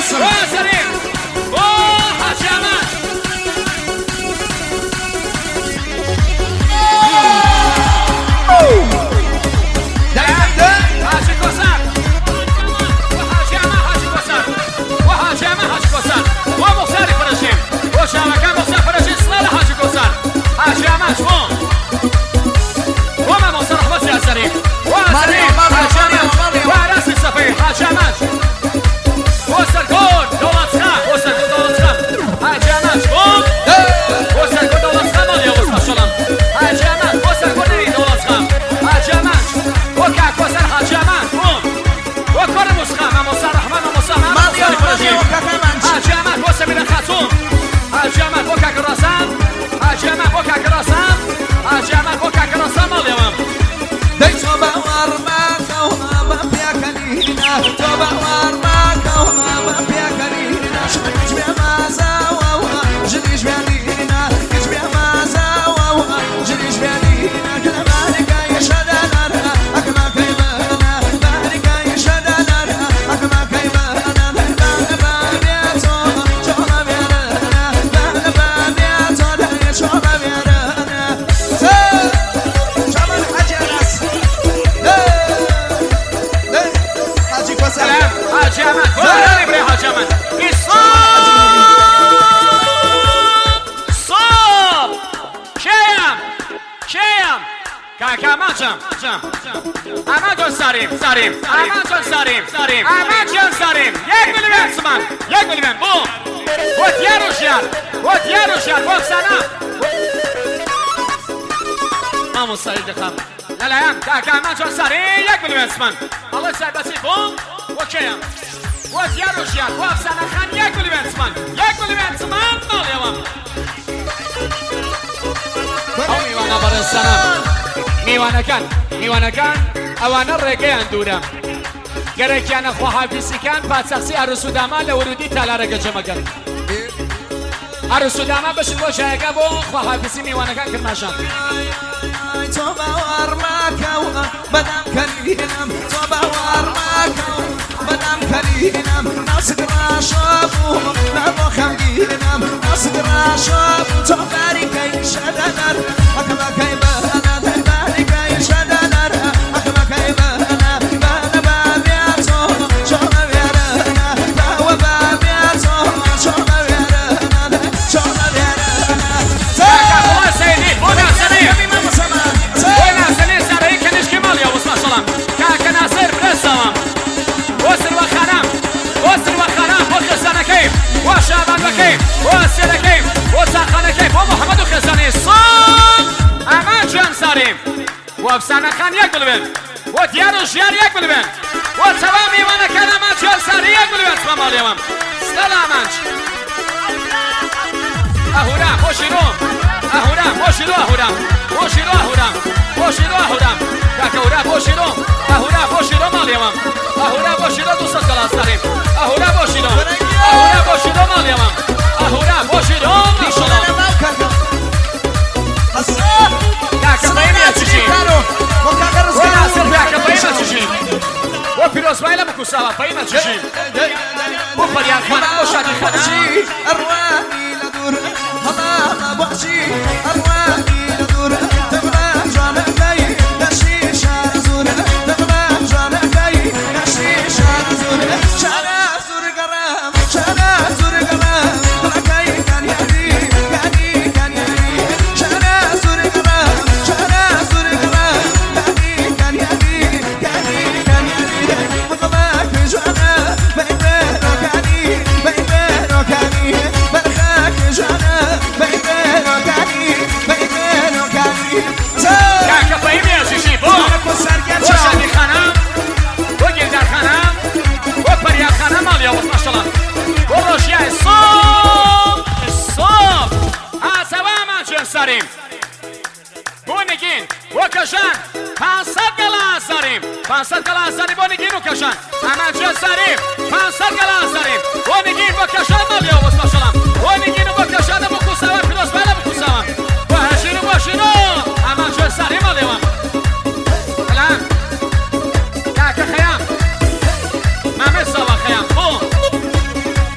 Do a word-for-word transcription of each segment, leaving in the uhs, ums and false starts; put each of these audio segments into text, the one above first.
واسرين او حجامات حاجي كوسان وحجامة حاجي كوسان وحجامة حاجي كوسان ومختاري فرشين وشامكا مختار فرشين صلاة حاجي كوسان حجامات شمون وما مختار أحمد ياسرين واسرين حجامات وراس السفير حجامات وصل جول دولت خام وصل جول دولت خام حجامات شمون وصل جول دولت خام اليوم وصل شلون حجامات وصل جول دولت خام حجامات وكاك وصل حجامات بوم وكل مسخام مصار رحمن ومصار مصار فرجين حجامات وصل من الخاتون حجامات وكاك رسام حجامات وكاك رسام حجامات وكاك رسام اليوم توبة وارماك وما فيها كلينا توبة وارماك وما فيها كلينا جبع ما زاوى جري جبع لينا جبع ما زاوى جري جبع لينا كل مالك يشهد لنا أكما كيبانا مالك يشهد لنا أكما كيبانا بابياتو شوما بيانا بابياتو شوما بيانا سلام حجامات ولا نبري حجامات الصوب صوب شيم شيم كاكا ما جم جم اما جون ساريم ساريم اما جون ساريم ساريم اما جون ساريم یک ملیون سمان یک ملیون بوم وتيارو شار وتيارو شار فوق سنة ما مستعد خام لا لا يام كاكا ما جون ساريم یک ملیون سمان الله سعبتي بوم وكيام وتيارو شار فوق سنة خان یک ملیون سمان یک ملیون سمان مال يوم او میوانا برای سنة میوانا کن میوانا کن اوانا رگیان دورم گرکیان خو حافظی کن پاتسخسی عروسو دامان لورودی تالا رگه جمع کن عروسو دامان بشید باشه اگه با خو حافظی میوانا کن کرماشان توبة وارماك وبدم كلينام توبة وارماك وبدم كلينام ناس قراشابو نبو خمجينام ناس قراشابو توباري كي شدنر أكما كي بهنا تباري كي شدنر أكما كي بهنا بهنا بابياتو شوما بيانا بهوا بابياتو شوما بيانا شوما بيانا ساكا هو سيدي بونا سنين بونا سنين ساري كنش كمال يا وصل سلام كاكا ناصر برسام وصل وخانام وصل وخانام وخزانة كيف وشابان وكيف وسيلة كيف وساخانة كيف ومحمد وخزاني صام امان جان ساريم وفسانة خان يك بلبن وديارو جيار يك بلبن وتوامي وانا كان امان جان ساري يك بلبن سلام اليوم سلامانش اهورام وشيروم اهورام وشيرو اهورام وشيرو اهورام وشيرو اهورام كاكورام وشيروم اهورام وشيروم اليوم اهورام وشيرو دوست كلاس ساريم اهورام وشيروم اهورام وشيروم اليوم اهورام وشيروم شلون كاكا بايمة تشين وناصر كاكا بايمة تشين وفيروز بايلة بكوساوا بايمة تشين وفريان خانا وشادي خانا أرواني لدور هلا بوحشي أرواني لدور تبغى جانا جاي نشيش زور تبغى جانا جاي نشيش زور شانا زور قرام شانا زور قرام طلعي كان يهدي يعني كان يهدي شانا زور قرام شانا زور قرام يعني كان يهدي يعني كان يهدي مطلعك جانا بيبينو كاني بيبينو كاني برخاك جانا بيبينو كاني بيبينو كاني كاكا بايمة يا شيشي بو وشادي خانا وجلدار خانا وفريان خانا ماليا وصل شلون وروشيا الصوب الصوب هاسواما جنساريم بونيجين وكشان پانصد گلاس داریم پانصد گلاس داریم بونیگین و کشان اما جنساریم پانصد گلاس داریم بونیگین و کشان مالیا وصل شلون بونیگین و کشان بکوساوا پیروز بالا بکوساوا و هشینو باشینو اما جنساریم مالیا سلام كاكا خيام ما مسوا خيام بوم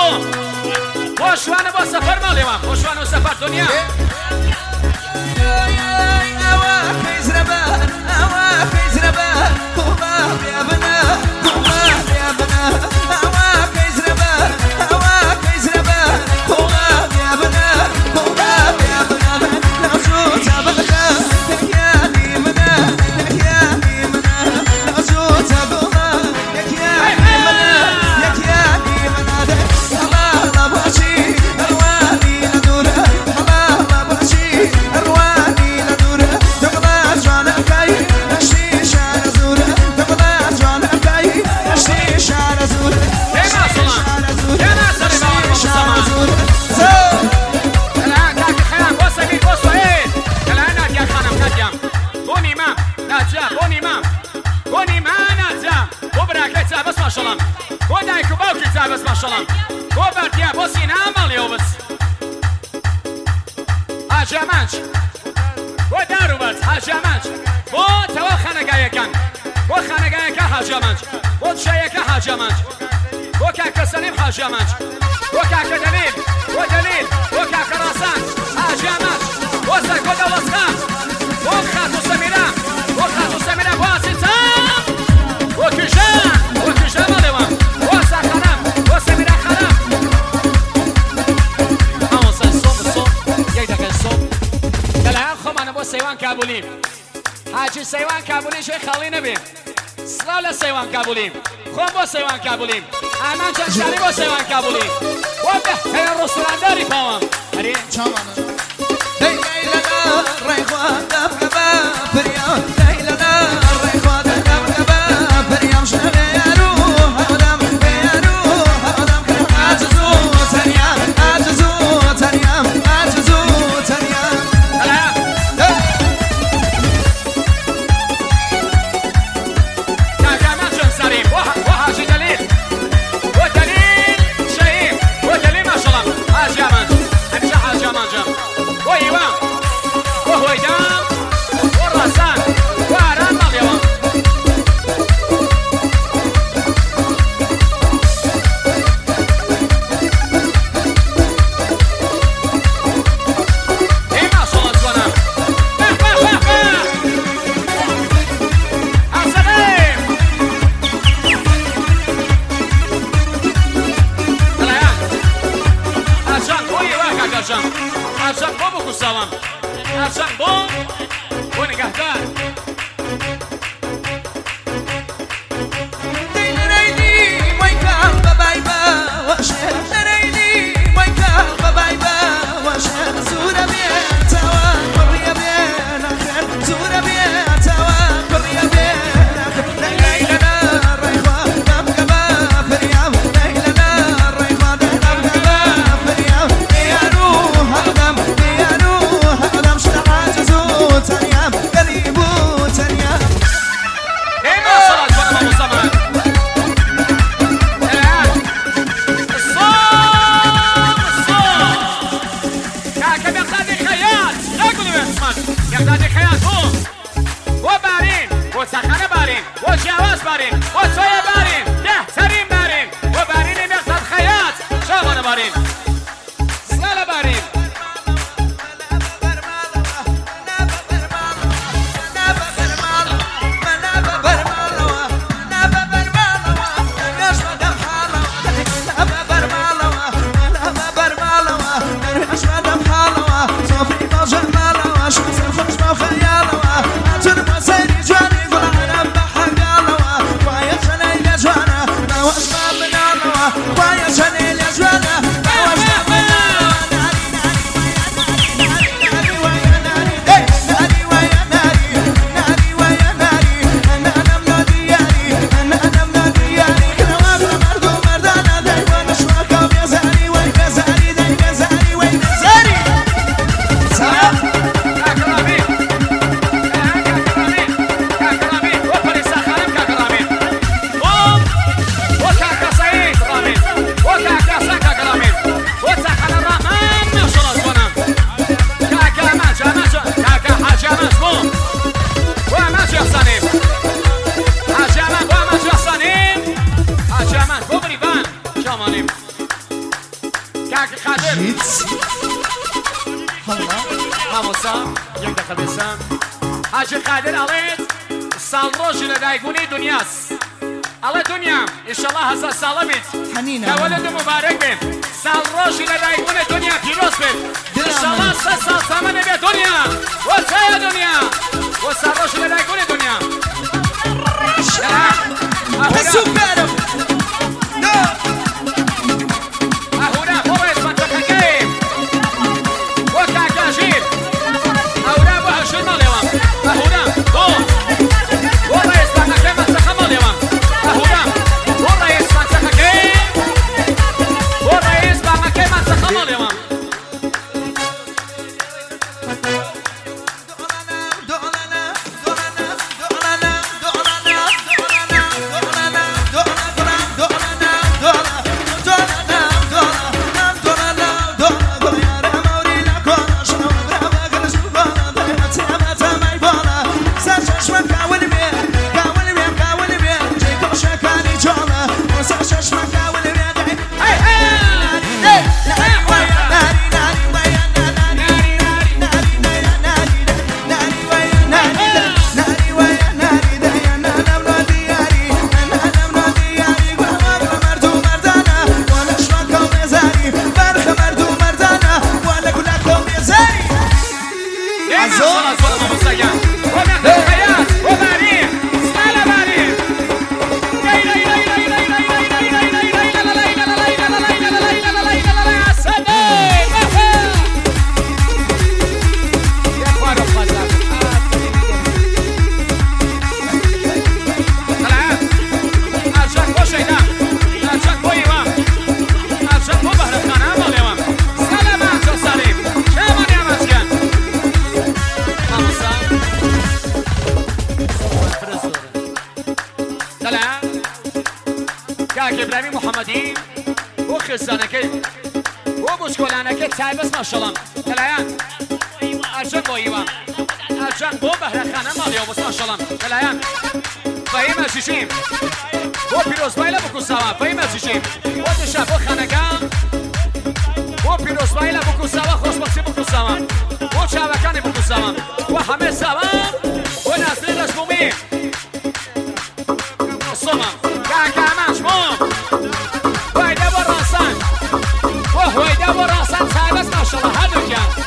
خوشوانه با سفر مالیوام خوشوانه و سفر دنیا أوا كيزربان أوا كيزربان كوما يا بنا كوما يا بنا أوا كيزربان أوا كيزربان كوما يا بنا كوما يا بنا نعزو تبلغا يكياني منا يكياني منا نعزو تبلغا يكياني منا يكياني منا الله الله باشي أرواني ندور الله الله باشي أرواني ندور تبغى جانا كاي نشتي شعر زور تبغى جانا كاي نشتي شعر زور هنا صلاة هنا سليمان ومصطفى الآن كاك خيام بوس أمير بوس وعيد الآن نادي يا خانم ناديام بوني مام ناديام بوني مام بوني ما ناديام ببرا كيتا بس ما شاء الله بوداي كوباو كيتا بس ما شاء الله بوبرتيا بوسي نعمل يوبس هاجمانش ودارو بس هاجمانش بو تو خانقايا كان بو خانقايا كان هاجمانش بو تشايا كان هاجمانش بو كاك سليم هاجمانش بو كاك دليل بو دليل بو كاك راسان هاجمانش بو سركو دولسخان بو خاتو سميرا بو خاتو سميرا بو سيتام بو كجان بو كجان ماليوان بو سخرام بو سميرا خرام همون صوب الصوب یک دقیقه صوب الان خب انا بو سیوان کابولیم حاجی سیوان کابولیم شوی خالی نبیم سلام لسیوان کابولیم خب با سیوان کابولیم امان جان شاری با سیوان کابولیم و بهترین رستوران داری پاوام هری چامانا ليلنا ريخوان دبقبا بريان ليلنا ريخوان دبقبا بريان شغيرو هدم بيرو هدم كرم عجزو تنيام عجزو تنيام عجزو تنيام الان كاكامان جان سليم و حاجی دلیل و دلیل شهیم و دلیل ما شاء الله حاجی امان همچه حاجی امان جان و ایوان و هویدان و رسان و آران مالیوان این ما شاء الله جوانم به به به به السلام الان عشان بو ایوان کاکاشان عشان بو بکو سلام عشان بو و نگهدار ليلي ويكا بابايبا وشهر ليلي ويكا بابايبا وشهر زورا بيه توا قرية بيه نخير زورا بيه توا قرية بيه نخير ليلنا ريخوان دبقبا فريام ليلنا ريخوان دبقبا فريام ديارو هدم ديارو هدم شرع عجزو تنيام قريبو مامۆستا یەک دەقە بێسم حاجی قادر ئەڵێت ساڵ ڕۆژی لە دایکبوونی دنیاست ئەڵێ دنیا ئینشەڵڵا هەزار ساڵە بیت تەوەلد مبارەک بێ ساڵ ڕۆژی لە دایکبوونی دنیا پیرۆز بێت ئینشەڵڵا سە ساڵ سامانە بێ دنیا وە چایە دنیا وە ساڵ ڕۆژی لە دایکبوونی دنیا سوپەرم ئەهورا بۆ ڕێز منتەقەکەی وە کاکاژیر ئەورا بۆ هەژیر ماڵێوان ئەهورا بۆ بۆ ڕێز منتەقەکەی منتەقە ماڵێوان ئەهورا بۆ ڕێز منتەقەکەی بۆ ڕێز منتەقەکەی منتەقە ماڵێوان إبراهيم محمدي وخزانكي وبوشكولانكي تايبس ما شاء الله تلايان أرجان بويوا أرجان بو بهر خانه ماليو بس ما شاء الله تلايان فهيم الشيشيم وبيروز بايلا بكوساوا فهيم الشيشيم ودشا بو خانقان وبيروز بايلا بكوساوا خوشبختي بكوساوا وشاوكاني بكوساوا وحمي سوا وناسلين رسمومي الصمم كاكا مشموم وهيدا براسان وهيدا براسان سايبس ما شاء الله هادو كان